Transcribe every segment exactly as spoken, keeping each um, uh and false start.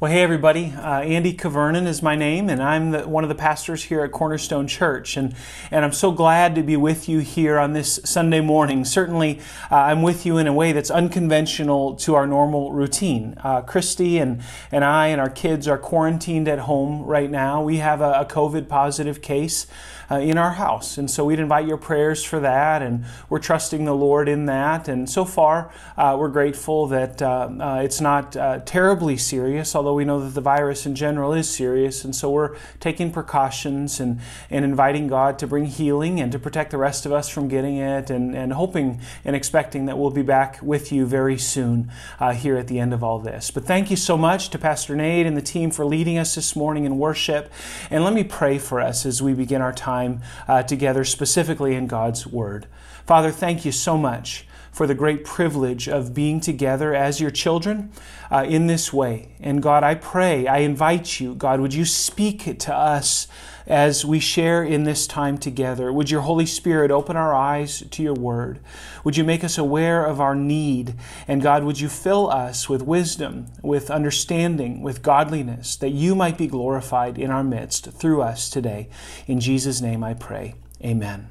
Well, hey everybody, uh, Andy Cavernan is my name, and I'm the, one of the pastors here at Cornerstone Church, and, and I'm so glad to be with you here on this Sunday morning. Certainly, uh, I'm with you in a way that's unconventional to our normal routine. Uh, Christy and, and I and our kids are quarantined at home right now. We have a, a COVID positive case uh, in our house, and so we'd invite your prayers for that, and we're trusting the Lord in that, and so far, uh, we're grateful that uh, uh, it's not uh, terribly serious, although we know that the virus in general is serious, and so we're taking precautions and, and inviting God to bring healing and to protect the rest of us from getting it, and, and hoping and expecting that we'll be back with you very soon uh, here at the end of all this. But thank you so much to Pastor Nate and the team for leading us this morning in worship, and let me pray for us as we begin our time uh, together, specifically in God's Word. Father, thank you so much for the great privilege of being together as your children uh, in this way. And God, I pray, I invite you, God, would you speak to us as we share in this time together? Would your Holy Spirit open our eyes to your word? Would you make us aware of our need? And God, would you fill us with wisdom, with understanding, with godliness, that you might be glorified in our midst through us today. In Jesus' name I pray. Amen.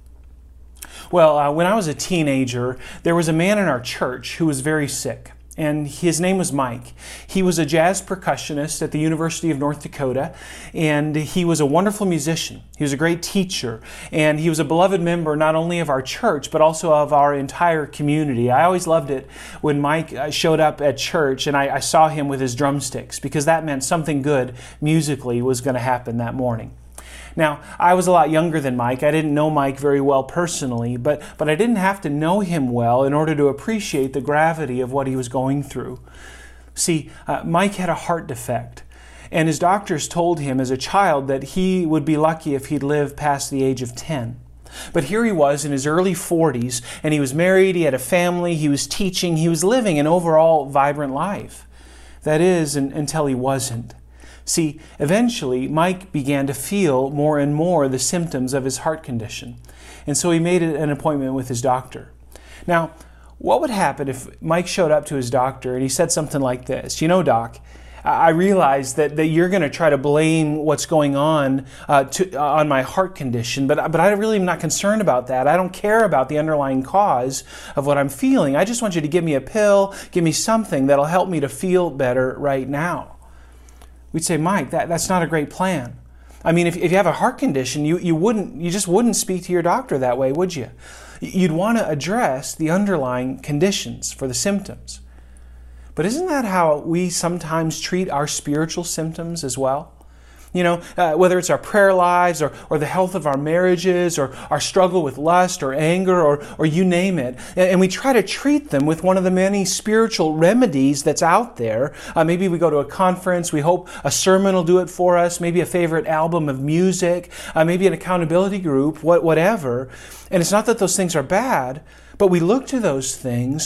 Well, uh, when I was a teenager, there was a man in our church who was very sick, and his name was Mike. He was a jazz percussionist at the University of North Dakota, and he was a wonderful musician. He was a great teacher, and he was a beloved member not only of our church, but also of our entire community. I always loved it when Mike showed up at church and I, I saw him with his drumsticks, because that meant something good musically was going to happen that morning. Now, I was a lot younger than Mike. I didn't know Mike very well personally, but, but I didn't have to know him well in order to appreciate the gravity of what he was going through. See, uh, Mike had a heart defect, and his doctors told him as a child that he would be lucky if he'd live past the age of ten. But here he was in his early forties, and he was married, he had a family, he was teaching, he was living an overall vibrant life. That is, un- until he wasn't. See, eventually, Mike began to feel more and more the symptoms of his heart condition, and so he made an appointment with his doctor. Now, what would happen if Mike showed up to his doctor and he said something like this? You know, Doc, I realize that, that you're going to try to blame what's going on uh, to, uh, on my heart condition, but, but I really am not concerned about that. I don't care about the underlying cause of what I'm feeling. I just want you to give me a pill, give me something that'll help me to feel better right now. We'd say, Mike, that, that's not a great plan. I mean, if, if you have a heart condition, you, you wouldn't you just wouldn't speak to your doctor that way, would you? You'd want to address the underlying conditions for the symptoms. But isn't that how we sometimes treat our spiritual symptoms as well? You know, uh, whether it's our prayer lives or, or the health of our marriages or our struggle with lust or anger or, or you name it. And, and we try to treat them with one of the many spiritual remedies that's out there. Uh, maybe we go to a conference, we hope a sermon will do it for us, maybe a favorite album of music, uh, maybe an accountability group, what, whatever. And it's not that those things are bad, but we look to those things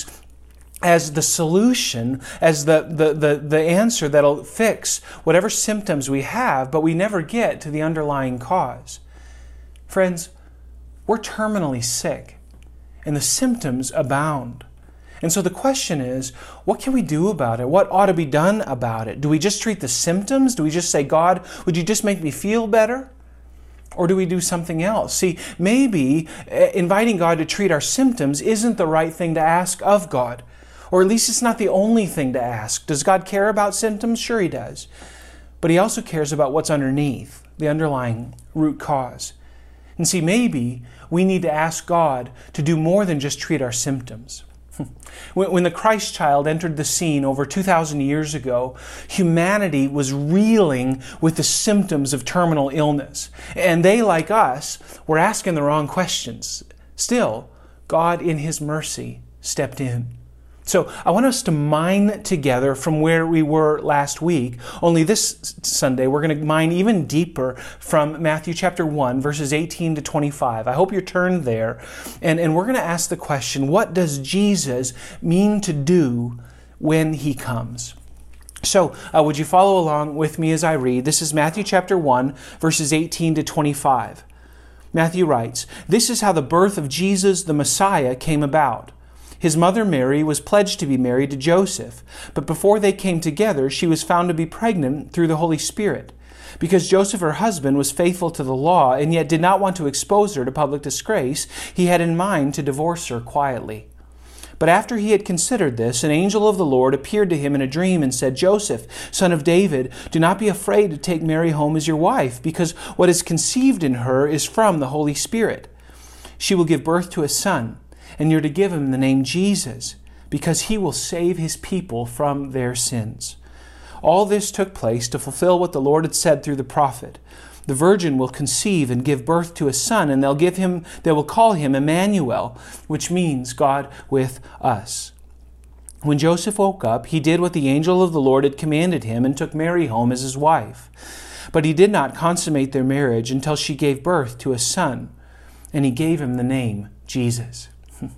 as the solution, as the, the, the, the answer that'll fix whatever symptoms we have, but we never get to the underlying cause. Friends, we're terminally sick, and the symptoms abound. And so the question is, what can we do about it? What ought to be done about it? Do we just treat the symptoms? Do we just say, God, would you just make me feel better? Or do we do something else? See, maybe inviting God to treat our symptoms isn't the right thing to ask of God. Or at least it's not the only thing to ask. Does God care about symptoms? Sure He does. But He also cares about what's underneath, the underlying root cause. And see, maybe we need to ask God to do more than just treat our symptoms. When the Christ child entered the scene over two thousand years ago, humanity was reeling with the symptoms of terminal illness. And they, like us, were asking the wrong questions. Still, God in His mercy stepped in. So I want us to mine together from where we were last week. Only this Sunday, we're going to mine even deeper from Matthew chapter one, verses eighteen to twenty-five. I hope you're turned there. And, and we're going to ask the question, what does Jesus mean to do when He comes? So uh, would you follow along with me as I read? This is Matthew chapter one, verses eighteen to twenty-five. Matthew writes, "This is how the birth of Jesus the Messiah came about. His mother Mary was pledged to be married to Joseph, but before they came together, she was found to be pregnant through the Holy Spirit. Because Joseph, her husband, was faithful to the law and yet did not want to expose her to public disgrace, he had in mind to divorce her quietly. But after he had considered this, an angel of the Lord appeared to him in a dream and said, Joseph, son of David, do not be afraid to take Mary home as your wife, because what is conceived in her is from the Holy Spirit. She will give birth to a son, and you're to give him the name Jesus, because he will save his people from their sins. All this took place to fulfill what the Lord had said through the prophet. The virgin will conceive and give birth to a son, and they'll give him, they will call him Emmanuel, which means God with us. When Joseph woke up, he did what the angel of the Lord had commanded him and took Mary home as his wife. But he did not consummate their marriage until she gave birth to a son, and he gave him the name Jesus.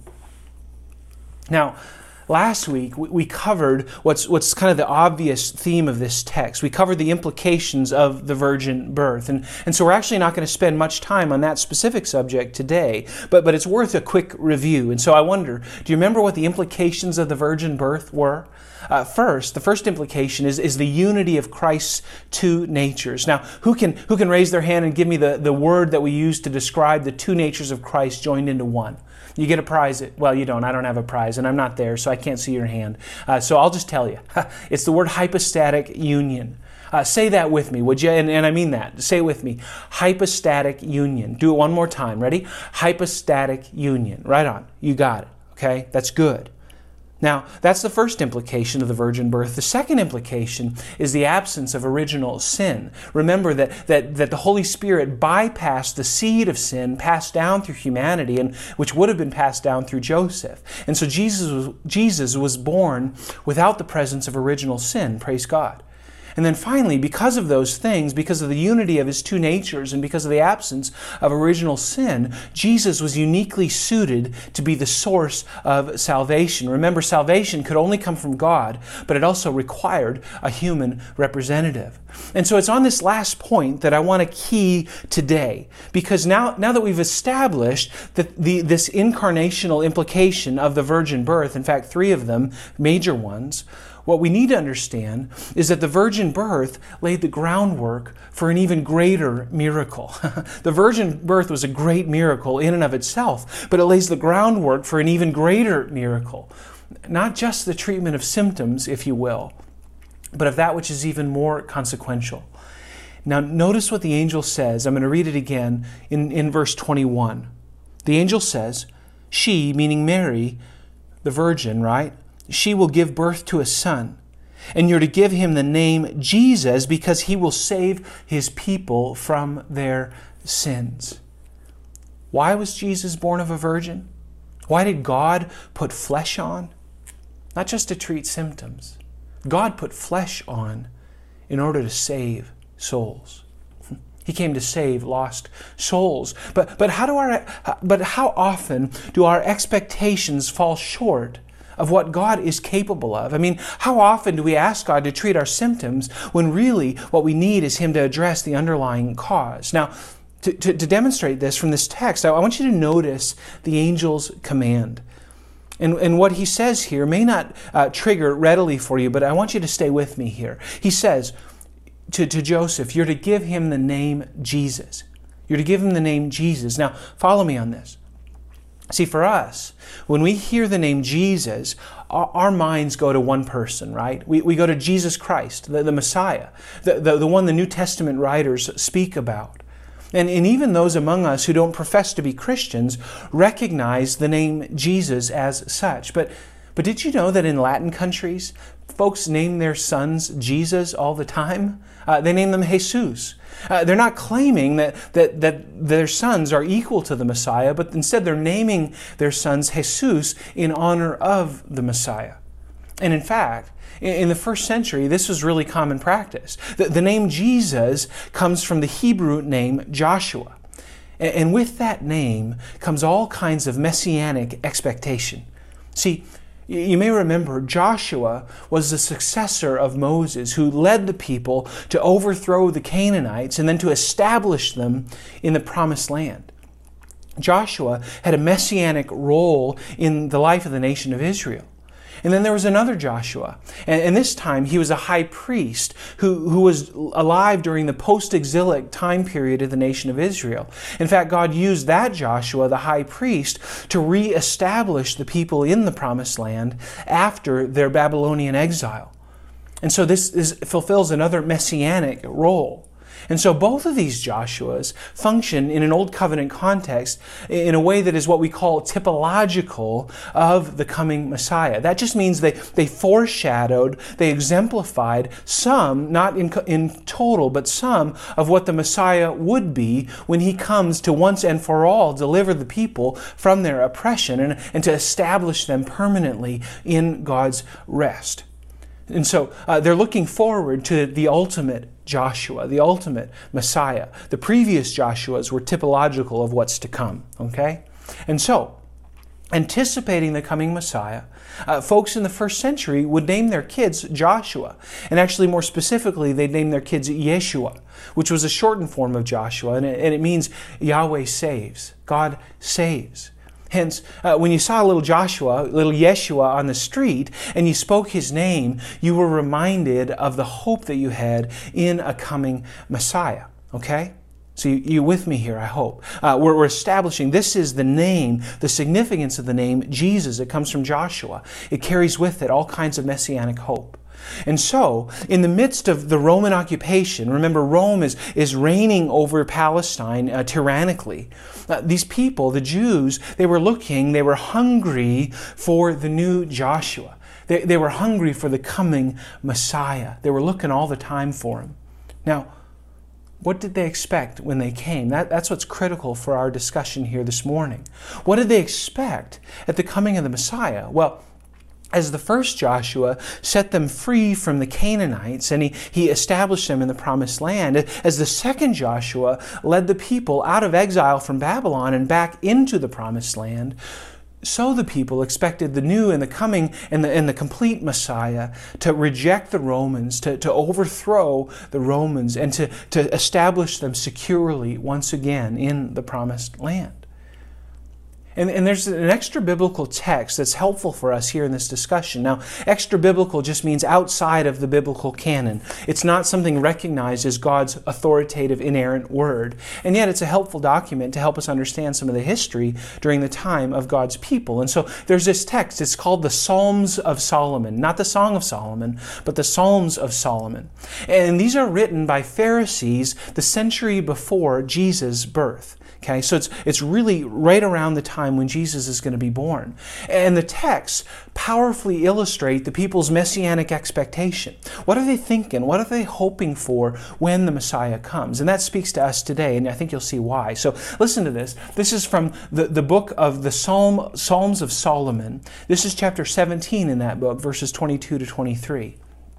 Now, last week, we covered what's what's kind of the obvious theme of this text. We covered the implications of the virgin birth. And, and so we're actually not going to spend much time on that specific subject today, but, but it's worth a quick review. And so I wonder, do you remember what the implications of the virgin birth were? Uh, first, the first implication is, is the unity of Christ's two natures. Now, who can who can raise their hand and give me the, the word that we use to describe the two natures of Christ joined into one? You get a prize. Well, you don't. I don't have a prize, and I'm not there, so I can't see your hand. Uh, so I'll just tell you. It's the word hypostatic union. Uh, say that with me, would you? And, and I mean that. Say it with me. Hypostatic union. Do it one more time. Ready? Hypostatic union. Right on. You got it. Okay? That's good. Now, that's the first implication of the virgin birth. The second implication is the absence of original sin. Remember that, that, that the Holy Spirit bypassed the seed of sin passed down through humanity, and which would have been passed down through Joseph. And so Jesus was, Jesus was born without the presence of original sin. Praise God. And then finally, because of those things, because of the unity of his two natures and because of the absence of original sin, Jesus was uniquely suited to be the source of salvation. Remember, salvation could only come from God, but it also required a human representative. And so it's on this last point that I want to key today, because now, now that we've established that the, this incarnational implication of the virgin birth, in fact, three of them, major ones, what we need to understand is that the virgin birth laid the groundwork for an even greater miracle. The virgin birth was a great miracle in and of itself, but it lays the groundwork for an even greater miracle. Not just the treatment of symptoms, if you will, but of that which is even more consequential. Now, notice what the angel says. I'm going to read it again in, in verse twenty-one. The angel says, she, meaning Mary, the virgin, right? She will give birth to a son, and you're to give him the name Jesus because he will save his people from their sins. Why was Jesus born of a virgin? Why did God put flesh on? Not just to treat symptoms. God put flesh on in order to save souls. He came to save lost souls. But, but, how, do our, but how often do our expectations fall short of what God is capable of? I mean, how often do we ask God to treat our symptoms when really what we need is Him to address the underlying cause? Now, to, to, to demonstrate this from this text, I, I want you to notice the angel's command. And, and what he says here may not uh, trigger readily for you, but I want you to stay with me here. He says to, to Joseph, you're to give him the name Jesus. You're to give him the name Jesus. Now, follow me on this. See, for us, when we hear the name Jesus, our, our minds go to one person, right? We, we go to Jesus Christ, the, the Messiah, the, the, the one the New Testament writers speak about. And, and even those among us who don't profess to be Christians recognize the name Jesus as such. But, but did you know that in Latin countries, folks name their sons Jesus all the time? Uh, they name them Jesus. Uh, they're not claiming that, that, that their sons are equal to the Messiah, but instead they're naming their sons Jesus in honor of the Messiah. And in fact, in, in the first century, this was really common practice. The, the name Jesus comes from the Hebrew name Joshua. And, and with that name comes all kinds of messianic expectation. See, you may remember Joshua was the successor of Moses who led the people to overthrow the Canaanites and then to establish them in the promised land. Joshua had a messianic role in the life of the nation of Israel. And then there was another Joshua. And, and this time he was a high priest who, who was alive during the post-exilic time period of the nation of Israel. In fact, God used that Joshua, the high priest, to reestablish the people in the Promised Land after their Babylonian exile. And so this is, fulfills another messianic role. And so both of these Joshuas function in an Old Covenant context in a way that is what we call typological of the coming Messiah. That just means they, they foreshadowed, they exemplified some, not in, in total, but some of what the Messiah would be when he comes to once and for all deliver the people from their oppression and, and to establish them permanently in God's rest. And so uh, they're looking forward to the ultimate Joshua, the ultimate Messiah. The previous Joshuas were typological of what's to come, okay? And so, anticipating the coming Messiah, uh, folks in the first century would name their kids Joshua. And actually, more specifically, they'd name their kids Yeshua, which was a shortened form of Joshua, and it, and it means Yahweh saves, God saves. Hence, uh, when you saw little Joshua, little Yeshua on the street, and you spoke his name, you were reminded of the hope that you had in a coming Messiah. Okay? So you, you with me here, I hope. Uh, we're, we're establishing this is the name, the significance of the name Jesus. It comes from Joshua. It carries with it all kinds of messianic hope. And so, in the midst of the Roman occupation, remember Rome is, is reigning over Palestine uh, tyrannically. Uh, these people, the Jews, they were looking, they were hungry for the new Joshua. They, they were hungry for the coming Messiah. They were looking all the time for him. Now, what did they expect when they came? That, that's what's critical for our discussion here this morning. What did they expect at the coming of the Messiah? Well, as the first Joshua set them free from the Canaanites and he, he established them in the Promised Land, as the second Joshua led the people out of exile from Babylon and back into the Promised Land, so the people expected the new and the coming and the, and the complete Messiah to reject the Romans, to, to overthrow the Romans, and to, to establish them securely once again in the Promised Land. And, and there's an extra biblical text that's helpful for us here in this discussion. Now, extra biblical just means outside of the biblical canon. It's not something recognized as God's authoritative, inerrant word. And yet it's a helpful document to help us understand some of the history during the time of God's people. And so there's this text. It's called the Psalms of Solomon. Not the Song of Solomon, but the Psalms of Solomon. And these are written by Pharisees the century before Jesus' birth. Okay, so it's it's really right around the time when Jesus is going to be born. And the texts powerfully illustrate the people's messianic expectation. What are they thinking? What are they hoping for when the Messiah comes? And that speaks to us today, and I think you'll see why. So listen to this. This is from the, the book of the Psalm, Psalms of Solomon. This is chapter seventeen in that book, verses twenty-two to twenty-three.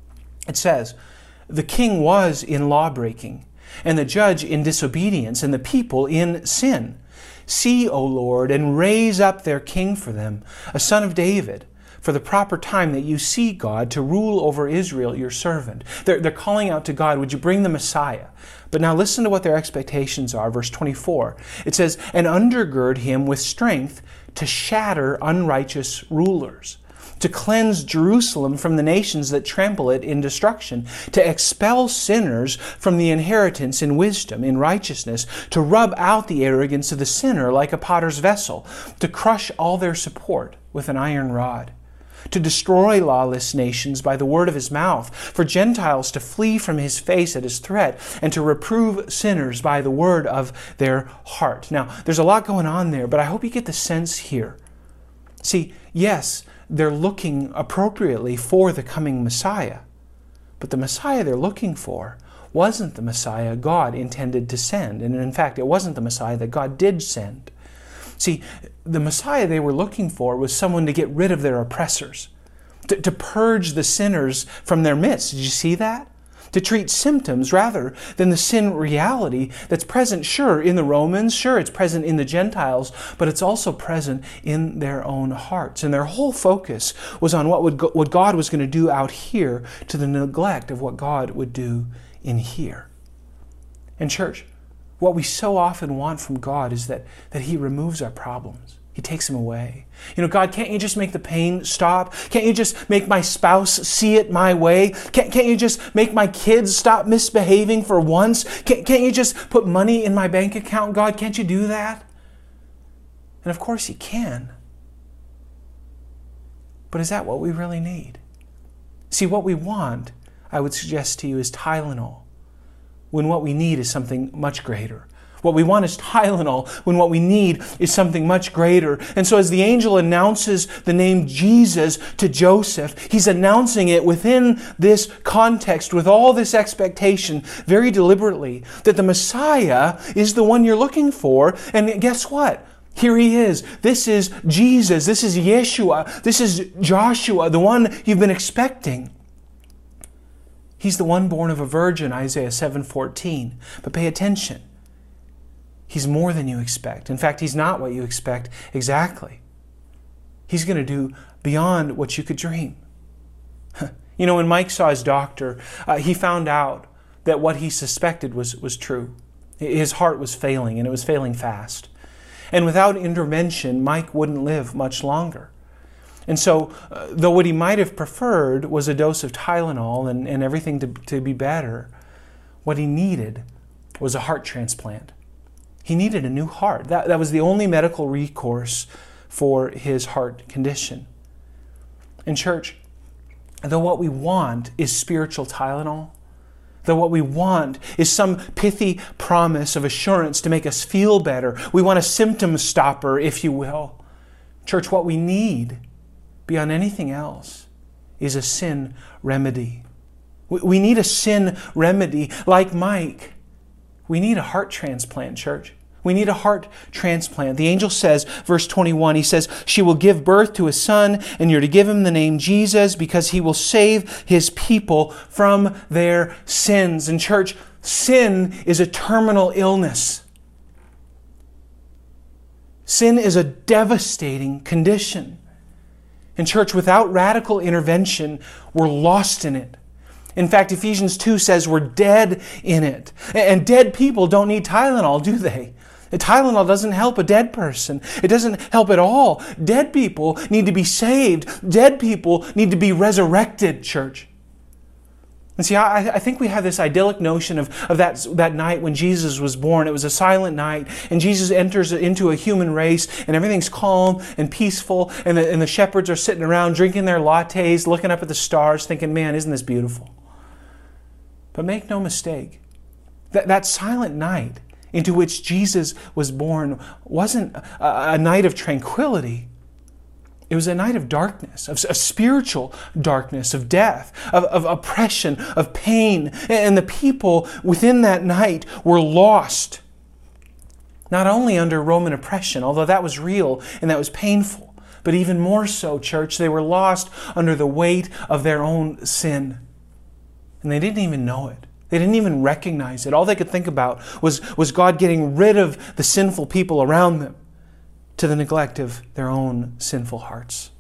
It says, "The king was in lawbreaking, and the judge in disobedience, and the people in sin. See, O Lord, and raise up their king for them, a son of David, for the proper time that you see, God, to rule over Israel, your servant." They're, they're calling out to God, would you bring the Messiah? But now listen to what their expectations are. Verse twenty-four. It says, "And undergird him with strength to shatter unrighteous rulers, to cleanse Jerusalem from the nations that trample it in destruction, to expel sinners from the inheritance in wisdom, in righteousness, to rub out the arrogance of the sinner like a potter's vessel, to crush all their support with an iron rod, to destroy lawless nations by the word of his mouth, for Gentiles to flee from his face at his threat, and to reprove sinners by the word of their heart." Now, there's a lot going on there, but I hope you get the sense here. See, yes, they're looking appropriately for the coming Messiah. But the Messiah they're looking for wasn't the Messiah God intended to send. And in fact, it wasn't the Messiah that God did send. See, the Messiah they were looking for was someone to get rid of their oppressors, to, to purge the sinners from their midst. Did you see that? To treat symptoms rather than the sin reality that's present, sure, in the Romans, sure, it's present in the Gentiles, but it's also present in their own hearts. And their whole focus was on what would go, what God was going to do out here, to the neglect of what God would do in here. And church, What we so often want from God is that, that He removes our problems. He takes them away. You know, God, can't you just make the pain stop? Can't you just make my spouse see it my way? Can't, can't you just make my kids stop misbehaving for once? Can't, can't you just put money in my bank account, God? Can't you do that? And of course He can. But is that what we really need? See, what we want, I would suggest to you, is Tylenol, when what we need is something much greater. What we want is Tylenol when what we need is something much greater. And so as the angel announces the name Jesus to Joseph, he's announcing it within this context, with all this expectation, very deliberately, that the Messiah is the one you're looking for. And guess what? Here he is. This is Jesus. This is Yeshua. This is Joshua, the one you've been expecting. He's the one born of a virgin, Isaiah seven fourteen. But pay attention. He's more than you expect. In fact, He's not what you expect exactly. He's going to do beyond what you could dream. You know, when Mike saw his doctor, uh, he found out that what he suspected was, was true. His heart was failing, and it was failing fast. And without intervention, Mike wouldn't live much longer. And so, uh, though what he might have preferred was a dose of Tylenol and, and everything to, to be better, what he needed was a heart transplant. He needed a new heart. That, that was the only medical recourse for his heart condition. In church, though what we want is spiritual Tylenol, though what we want is some pithy promise of assurance to make us feel better, we want a symptom stopper, if you will. Church, what we need, beyond anything else, is a sin remedy. We, we need a sin remedy. Like Mike, we need a heart transplant, church. We need a heart transplant. The angel says, verse twenty-one, he says, she will give birth to a son, and you're to give him the name Jesus, because he will save his people from their sins. And church, sin is a terminal illness. Sin is a devastating condition. And church, without radical intervention, we're lost in it. In fact, Ephesians two says we're dead in it. And dead people don't need Tylenol, do they? Tylenol doesn't help a dead person. It doesn't help at all. Dead people need to be saved. Dead people need to be resurrected, church. And see, I, I think we have this idyllic notion of, of that, that night when Jesus was born. It was a silent night, and Jesus enters into a human race, and everything's calm and peaceful, and the, and the shepherds are sitting around drinking their lattes, looking up at the stars, thinking, man, isn't this beautiful? But make no mistake, that, that silent night into which Jesus was born wasn't a, a night of tranquility. It was a night of darkness, of, of spiritual darkness, of death, of, of oppression, of pain. And the people within that night were lost. Not only under Roman oppression, although that was real and that was painful, but even more so, church, they were lost under the weight of their own sin. And they didn't even know it. They didn't even recognize it. All they could think about was, was God getting rid of the sinful people around them, to the neglect of their own sinful hearts.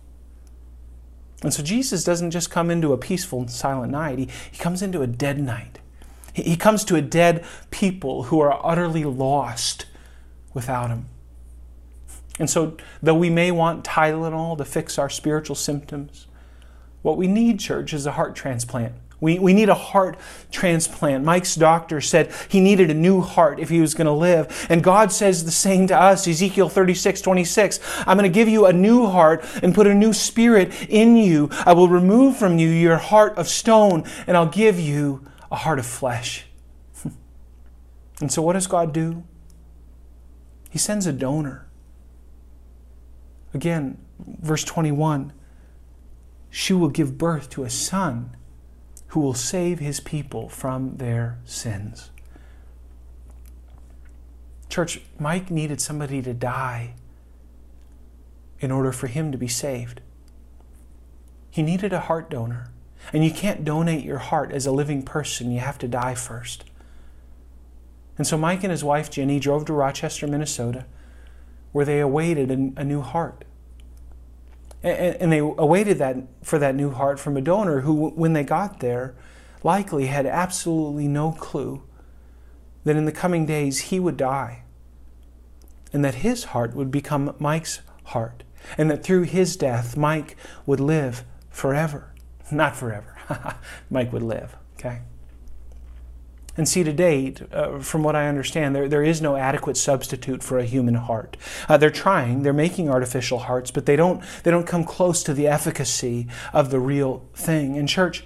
And so Jesus doesn't just come into a peaceful, silent night. He, he comes into a dead night. He, he comes to a dead people who are utterly lost without Him. And so, though we may want Tylenol to fix our spiritual symptoms, what we need, church, is a heart transplant. We, we need a heart transplant. Mike's doctor said he needed a new heart if he was going to live. And God says the same to us. Ezekiel thirty-six twenty-six. I'm going to give you a new heart and put a new spirit in you. I will remove from you your heart of stone, and I'll give you a heart of flesh. And so what does God do? He sends a donor. Again, verse twenty-one. She will give birth to a son who will save His people from their sins. Church, Mike needed somebody to die in order for him to be saved. He needed a heart donor. And you can't donate your heart as a living person. You have to die first. And so Mike and his wife Jenny drove to Rochester, Minnesota, where they awaited a, a new heart. And they awaited that for that new heart from a donor who, when they got there, likely had absolutely no clue that in the coming days he would die, and that his heart would become Mike's heart, and that through his death, Mike would live forever. Not forever. Mike would live, okay? And see, to date, uh, from what I understand, there, there is no adequate substitute for a human heart. Uh, they're trying, they're making artificial hearts, but they don't, they don't come close to the efficacy of the real thing. In church,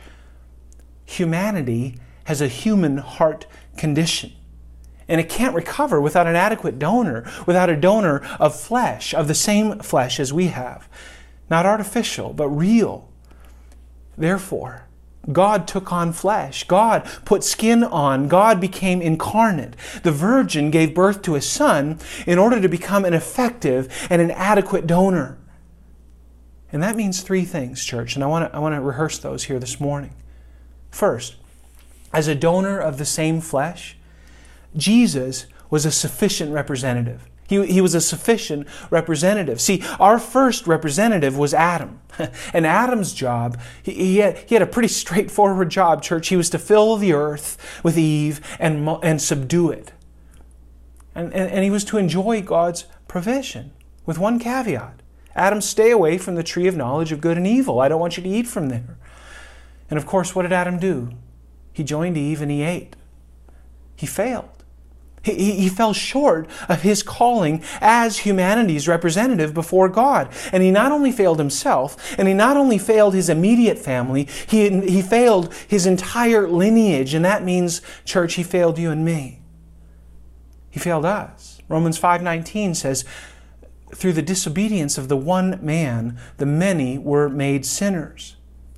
humanity has a human heart condition. And it can't recover without an adequate donor, without a donor of flesh, of the same flesh as we have. Not artificial, but real. Therefore, God took on flesh. God put skin on. God became incarnate. The Virgin gave birth to a son in order to become an effective and an adequate donor. And that means three things, church, and I want to I want to rehearse those here this morning. First, as a donor of the same flesh, Jesus was a sufficient representative. He, he was a sufficient representative. See, our first representative was Adam. And Adam's job, he, he, had, he had a pretty straightforward job, church. He was to fill the earth with Eve and, and subdue it. And, and, and he was to enjoy God's provision, with one caveat. Adam, stay away from the tree of knowledge of good and evil. I don't want you to eat from there. And of course, what did Adam do? He joined Eve and he ate. He failed. He, he fell short of his calling as humanity's representative before God. And he not only failed himself, and he not only failed his immediate family, he, he failed his entire lineage. And that means, church, he failed you and me. He failed us. Romans five nineteen says, through the disobedience of the one man, the many were made sinners.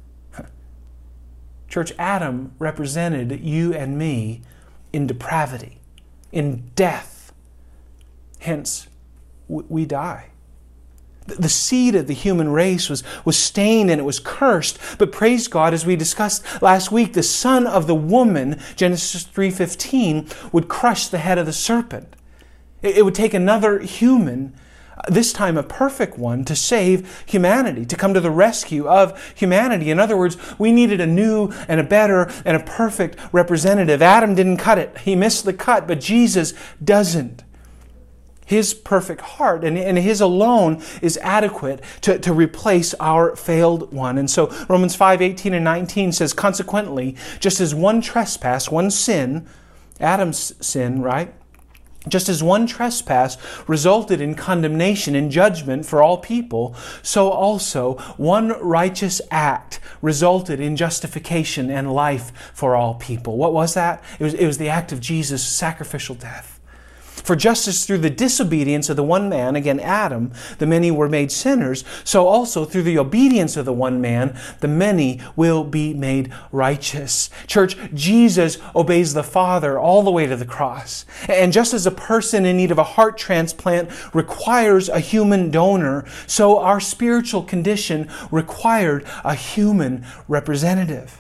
Church, Adam represented you and me in depravity, in death. Hence, we die. The seed of the human race was, was stained and it was cursed. But praise God, as we discussed last week, the son of the woman, Genesis three fifteen, would crush the head of the serpent. It, it would take another human, this time a perfect one, to save humanity, to come to the rescue of humanity. In other words, we needed a new and a better and a perfect representative. Adam didn't cut it. He missed the cut, but Jesus doesn't. His perfect heart and, and His alone is adequate to, to replace our failed one. And so Romans five eighteen and nineteen says, consequently, just as one trespass, one sin, Adam's sin, right? Just as one trespass resulted in condemnation and judgment for all people, so also one righteous act resulted in justification and life for all people. What was that? It was, it was the act of Jesus' sacrificial death. For just as through the disobedience of the one man, again Adam, the many were made sinners, so also through the obedience of the one man, the many will be made righteous. Church, Jesus obeys the Father all the way to the cross. And just as a person in need of a heart transplant requires a human donor, so our spiritual condition required a human representative.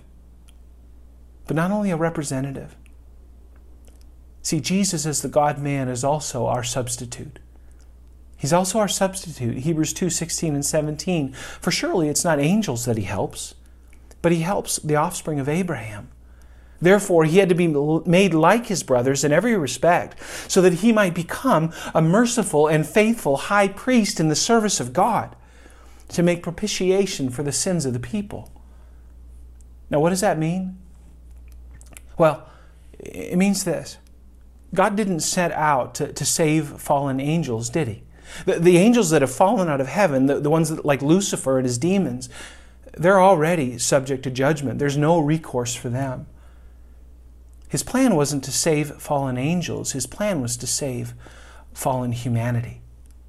But not only a representative. See, Jesus as the God-man is also our substitute. He's also our substitute. Hebrews two sixteen and seventeen. For surely it's not angels that He helps, but He helps the offspring of Abraham. Therefore, He had to be made like His brothers in every respect, so that He might become a merciful and faithful high priest in the service of God, to make propitiation for the sins of the people. Now, what does that mean? Well, it means this. God didn't set out to, to save fallen angels, did He? The, the angels that have fallen out of heaven, the, the ones that, like Lucifer and his demons, they're already subject to judgment. There's no recourse for them. His plan wasn't to save fallen angels. His plan was to save fallen humanity.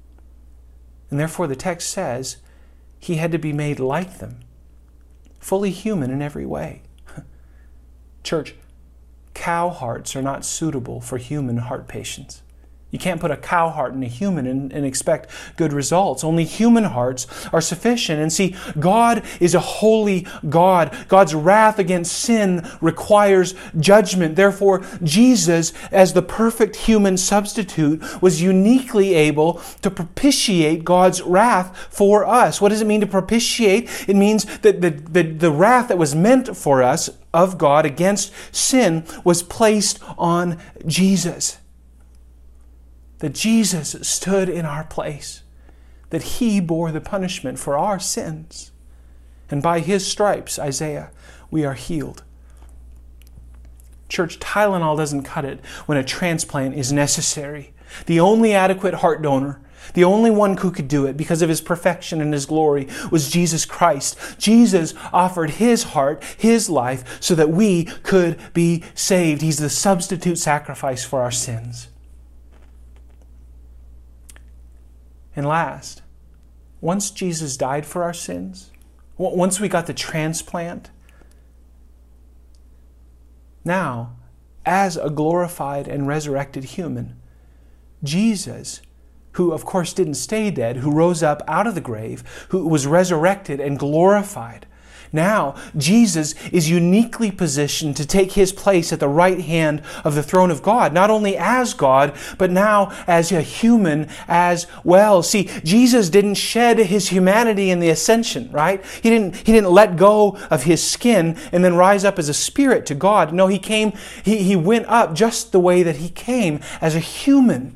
And therefore the text says He had to be made like them, fully human in every way. Church, cow hearts are not suitable for human heart patients. You can't put a cow heart in a human and, and expect good results. Only human hearts are sufficient. And see, God is a holy God. God's wrath against sin requires judgment. Therefore, Jesus, as the perfect human substitute, was uniquely able to propitiate God's wrath for us. What does it mean to propitiate? It means that the, the, the wrath that was meant for us of God against sin was placed on Jesus. That Jesus stood in our place. That He bore the punishment for our sins. And by His stripes, Isaiah, we are healed. Church, Tylenol doesn't cut it when a transplant is necessary. The only adequate heart donor, the only one who could do it because of His perfection and His glory, was Jesus Christ. Jesus offered His heart, His life, so that we could be saved. He's the substitute sacrifice for our sins. And last, once Jesus died for our sins, once we got the transplant, now, as a glorified and resurrected human, Jesus, who of course didn't stay dead, who rose up out of the grave, who was resurrected and glorified, now Jesus is uniquely positioned to take His place at the right hand of the throne of God, not only as God, but now as a human as well. See, Jesus didn't shed His humanity in the ascension, right? He didn't, he didn't let go of His skin and then rise up as a spirit to God. No, He came, he, he went up just the way that He came as a human.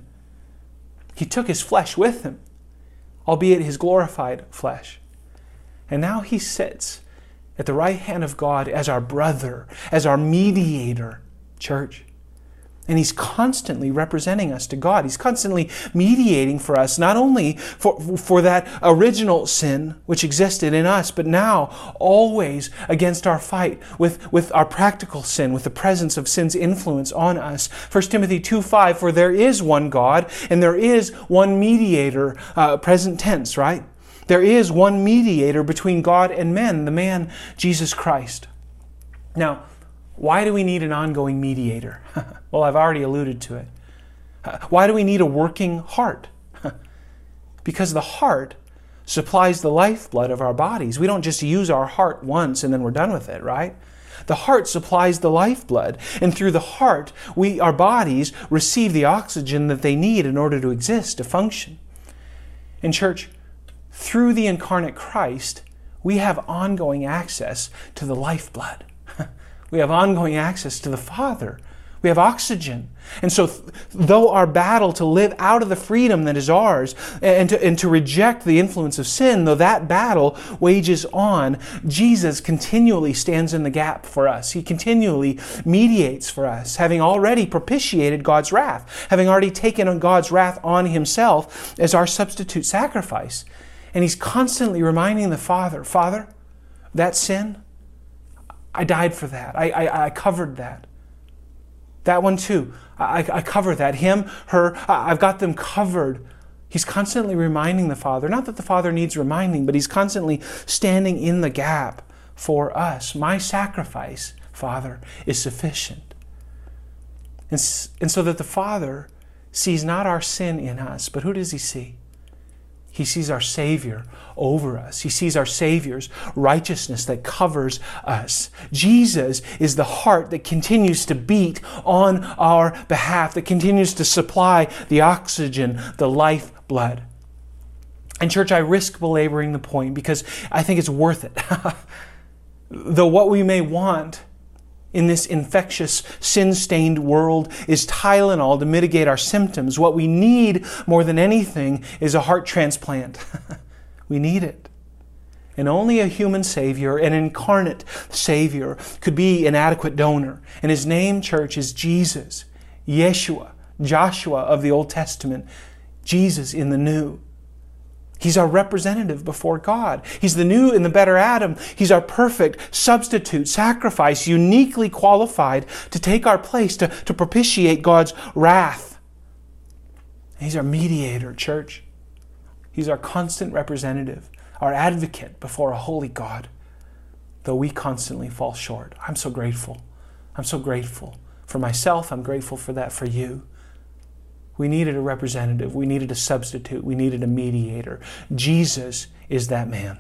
He took His flesh with Him, albeit His glorified flesh. And now He sits at the right hand of God as our brother, as our mediator, church. And He's constantly representing us to God. He's constantly mediating for us, not only for, for that original sin which existed in us, but now always against our fight with, with our practical sin, with the presence of sin's influence on us. First Timothy two five, for there is one God and there is one mediator, uh, present tense, right? There is one mediator between God and men, the man Jesus Christ. Now, why do we need an ongoing mediator? Well, I've already alluded to it. Why do we need a working heart? Because the heart supplies the lifeblood of our bodies. We don't just use our heart once and then we're done with it, right? The heart supplies the lifeblood, and through the heart, we, our bodies receive the oxygen that they need in order to exist, to function. In church, through the incarnate Christ, we have ongoing access to the lifeblood. We have ongoing access to the Father. We have oxygen. And so th- though our battle to live out of the freedom that is ours and to, and to reject the influence of sin, though that battle wages on, Jesus continually stands in the gap for us. He continually mediates for us, having already propitiated God's wrath, having already taken God's wrath on Himself as our substitute sacrifice. And He's constantly reminding the Father, Father, that sin, I died for that. I, I, I covered that. That one too. I, I cover that. Him, her, I've got them covered. He's constantly reminding the Father. Not that the Father needs reminding, but He's constantly standing in the gap for us. My sacrifice, Father, is sufficient. And, and so that the Father sees not our sin in us, but who does He see? He sees our Savior over us. He sees our Savior's righteousness that covers us. Jesus is the heart that continues to beat on our behalf, that continues to supply the oxygen, the lifeblood. And church, I risk belaboring the point because I think it's worth it. Though what we may want in this infectious, sin-stained world is Tylenol to mitigate our symptoms, what we need more than anything is a heart transplant. We need it. And only a human Savior, an incarnate Savior, could be an adequate donor. And His name, church, is Jesus, Yeshua, Joshua of the Old Testament, Jesus in the New. He's our representative before God. He's the new and the better Adam. He's our perfect substitute sacrifice, uniquely qualified to take our place, to, to propitiate God's wrath. He's our mediator, church. He's our constant representative, our advocate before a holy God, though we constantly fall short. I'm so grateful. I'm so grateful for myself. I'm grateful for that for you. We needed a representative. We needed a substitute. We needed a mediator. Jesus is that man.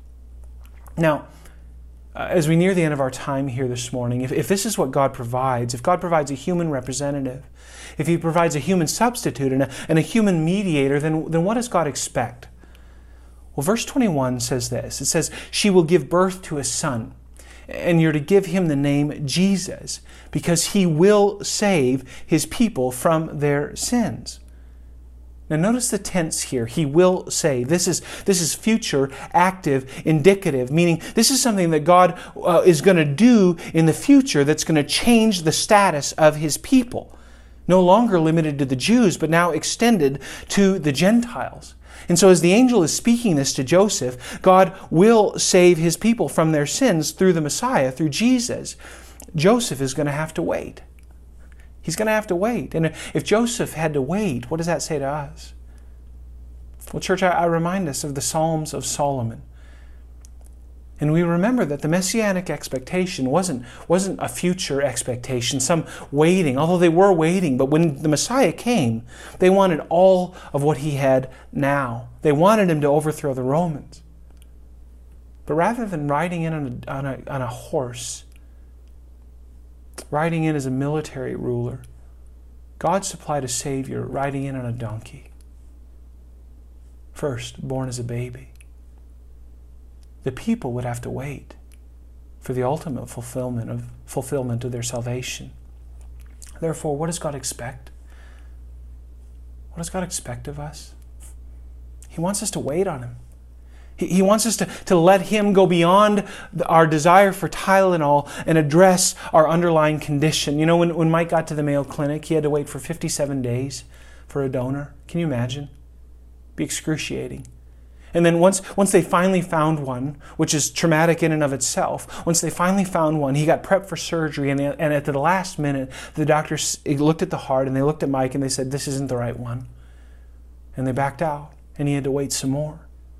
Now, uh, as we near the end of our time here this morning, if, if this is what God provides, if God provides a human representative, if He provides a human substitute and a, and a human mediator, then, then what does God expect? Well, verse twenty-one says this. It says, she will give birth to a son, And you're to give him the name Jesus, because he will save his people from their sins. Now notice the tense here. He will save. This is, this is future, active, indicative, meaning this is something that God uh, is going to do in the future that's going to change the status of his people. No longer limited to the Jews, but now extended to the Gentiles. And so as the angel is speaking this to Joseph, God will save his people from their sins through the Messiah, through Jesus. Joseph is going to have to wait. He's going to have to wait. And if Joseph had to wait, what does that say to us? Well, church, I, I remind us of the Psalms of Solomon. And we remember that the messianic expectation wasn't, wasn't a future expectation, some waiting, although they were waiting. But when the Messiah came, they wanted all of what he had now. They wanted him to overthrow the Romans. But rather than riding in on a, on a, on a horse, riding in as a military ruler, God supplied a Savior riding in on a donkey. First, born as a baby. The people would have to wait for the ultimate fulfillment of, fulfillment of their salvation. Therefore, what does God expect? What does God expect of us? He wants us to wait on Him. He, he wants us to, to let Him go beyond the, our desire for Tylenol and address our underlying condition. You know, when, when Mike got to the Mayo Clinic, he had to wait for fifty-seven days for a donor. Can you imagine? It'd be excruciating. And then once, once they finally found one, which is traumatic in and of itself, once they finally found one, he got prepped for surgery. And, they, and at the last minute, the doctors looked at the heart and they looked at Mike and they said, this isn't the right one. And they backed out and he had to wait some more.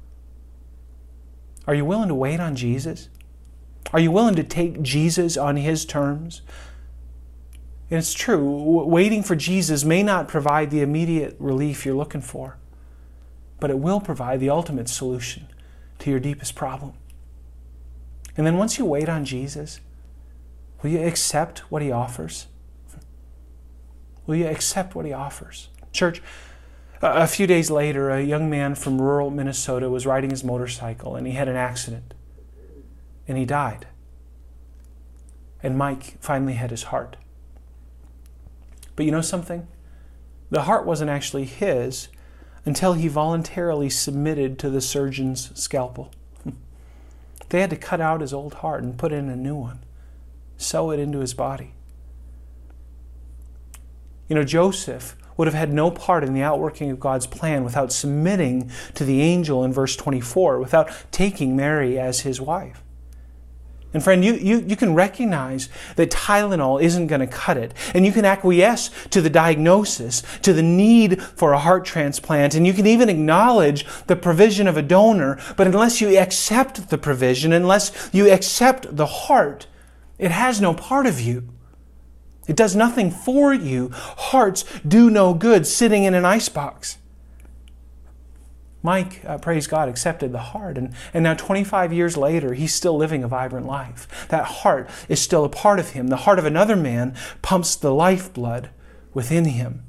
Are you willing to wait on Jesus? Are you willing to take Jesus on His terms? And it's true, waiting for Jesus may not provide the immediate relief you're looking for, but it will provide the ultimate solution to your deepest problem. And then once you wait on Jesus, will you accept what He offers? Will you accept what He offers? Church, a few days later, a young man from rural Minnesota was riding his motorcycle and he had an accident and he died. And Mike finally had his heart. But you know something? The heart wasn't actually his until he voluntarily submitted to the surgeon's scalpel. They had to cut out his old heart and put in a new one, sew it into his body. You know, Joseph would have had no part in the outworking of God's plan without submitting to the angel in verse twenty-four, without taking Mary as his wife. And friend, you, you, you can recognize that Tylenol isn't going to cut it. And you can acquiesce to the diagnosis, to the need for a heart transplant. And you can even acknowledge the provision of a donor. But unless you accept the provision, unless you accept the heart, it has no part of you. It does nothing for you. Hearts do no good sitting in an icebox. Mike, uh, praise God, accepted the heart. And, and now twenty-five years later, he's still living a vibrant life. That heart is still a part of him. The heart of another man pumps the lifeblood within him.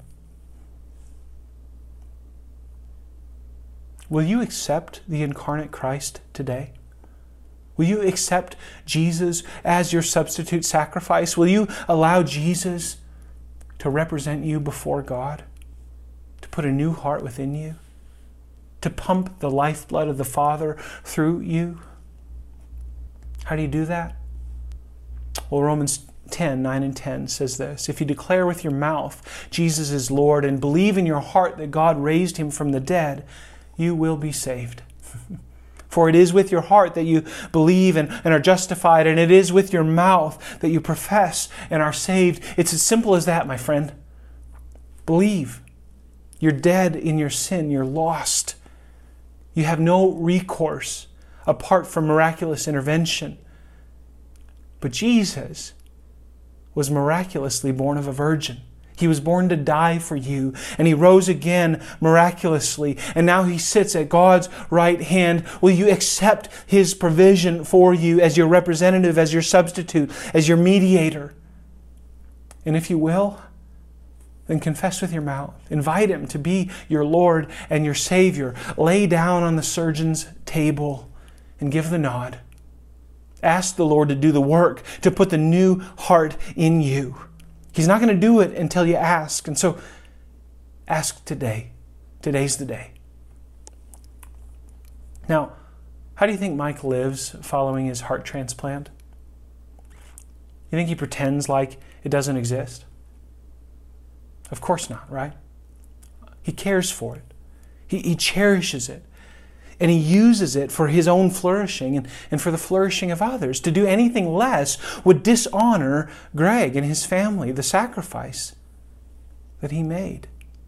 Will you accept the incarnate Christ today? Will you accept Jesus as your substitute sacrifice? Will you allow Jesus to represent you before God? To put a new heart within you? To pump the lifeblood of the Father through you? How do you do that? Well, Romans ten, nine and ten says this: if you declare with your mouth Jesus is Lord and believe in your heart that God raised Him from the dead, you will be saved. For it is with your heart that you believe and, and are justified, and it is with your mouth that you profess and are saved. It's as simple as that, my friend. Believe. You're dead in your sin. You're lost. You have no recourse apart from miraculous intervention. But Jesus was miraculously born of a virgin. He was born to die for you, and He rose again miraculously, and now He sits at God's right hand. Will you accept His provision for you as your representative, as your substitute, as your mediator? And if you will, then confess with your mouth. Invite Him to be your Lord and your Savior. Lay down on the surgeon's table and give the nod. Ask the Lord to do the work, to put the new heart in you. He's not going to do it until you ask. And so ask today. Today's the day. Now, how do you think Mike lives following his heart transplant? You think he pretends like it doesn't exist? Of course not, right? He cares for it. He, he cherishes it. And he uses it for his own flourishing and, and for the flourishing of others. To do anything less would dishonor Greg and his family, the sacrifice that he made.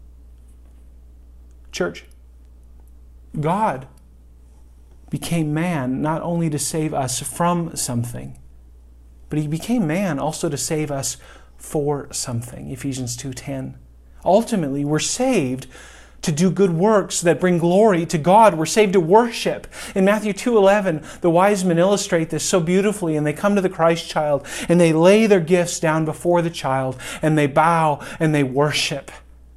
Church, God became man not only to save us from something, but he became man also to save us for something. Ephesians two ten. Ultimately, we're saved to do good works that bring glory to God. We're saved to worship. In Matthew two eleven, the wise men illustrate this so beautifully, and they come to the Christ child and they lay their gifts down before the child and they bow and they worship.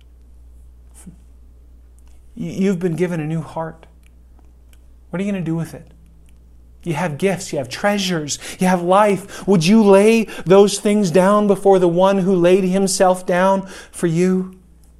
You've been given a new heart. What are you going to do with it? You have gifts, you have treasures, you have life. Would you lay those things down before the one who laid himself down for you?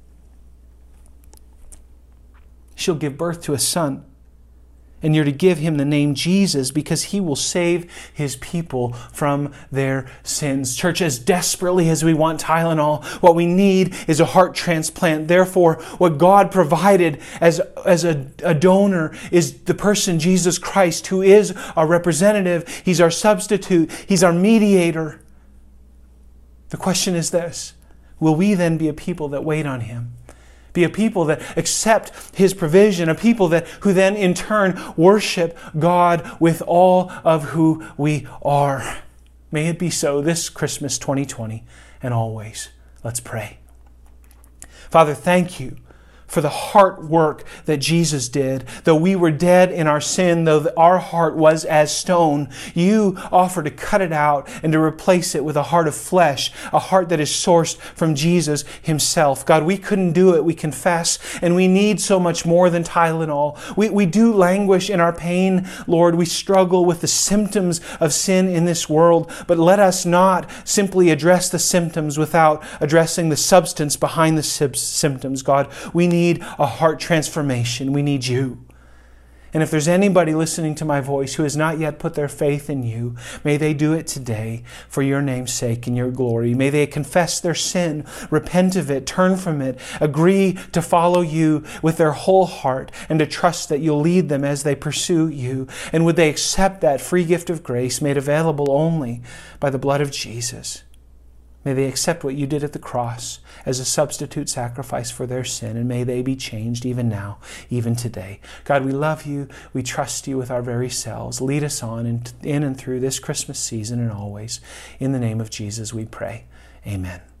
She'll give birth to a son, and you're to give him the name Jesus because he will save his people from their sins. Church, as desperately as we want Tylenol, what we need is a heart transplant. Therefore, what God provided as, as a, a donor is the person Jesus Christ, who is our representative. He's our substitute. He's our mediator. The question is this: will we then be a people that wait on him? Be a people that accept his provision, a people that who then in turn worship God with all of who we are. May it be so this Christmas twenty twenty and always. Let's pray. Father, thank you for the heart work that Jesus did. Though we were dead in our sin, though our heart was as stone, you offered to cut it out and to replace it with a heart of flesh, a heart that is sourced from Jesus himself. God, we couldn't do it, we confess, and we need so much more than Tylenol. We, we do languish in our pain, Lord. We struggle with the symptoms of sin in this world, but let us not simply address the symptoms without addressing the substance behind the symptoms. God, we need need a heart transformation. We need you. And if there's anybody listening to my voice who has not yet put their faith in you, may they do it today for your name's sake and your glory. May they confess their sin, repent of it, turn from it, agree to follow you with their whole heart and to trust that you'll lead them as they pursue you. And would they accept that free gift of grace made available only by the blood of Jesus? May they accept what you did at the cross as a substitute sacrifice for their sin, and may they be changed even now, even today. God, we love you. We trust you with our very selves. Lead us on in, in and through this Christmas season and always. In the name of Jesus we pray. Amen.